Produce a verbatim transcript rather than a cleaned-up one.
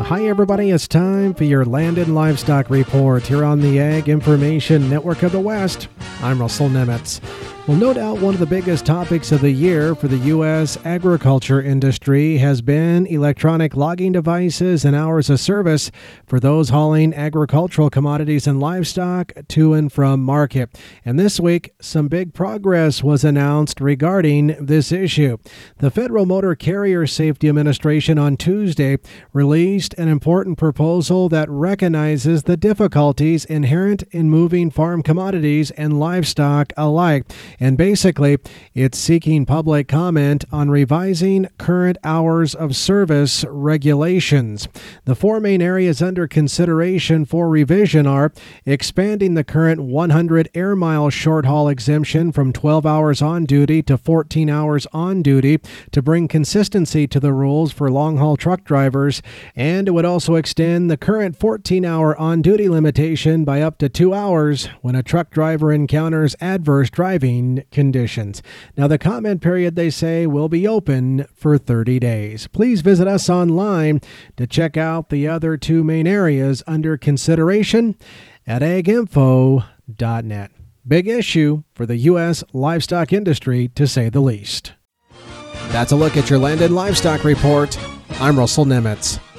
Hi everybody, it's time for your Land and Livestock Report here on the Ag Information Network of the West. I'm Russell Nemitz. Well, no doubt one of the biggest topics of the year for the U S agriculture industry has been electronic logging devices and hours of service for those hauling agricultural commodities and livestock to and from market. And this week, some big progress was announced regarding this issue. The Federal Motor Carrier Safety Administration on Tuesday released an important proposal that recognizes the difficulties inherent in moving farm commodities and livestock alike. And basically, it's seeking public comment on revising current hours of service regulations. The four main areas under consideration for revision are expanding the current one hundred air mile short haul exemption from twelve hours on duty to fourteen hours on duty to bring consistency to the rules for long haul truck drivers, and it would also extend the current fourteen hour on duty limitation by up to two hours when a truck driver encounters adverse driving conditions. Now, the comment period, they say, will be open for thirty days. Please visit us online to check out the other two main areas under consideration at ag info dot net. Big issue for the U S livestock industry, to say the least. That's a look at your Land and Livestock Report. I'm Russell Nemitz.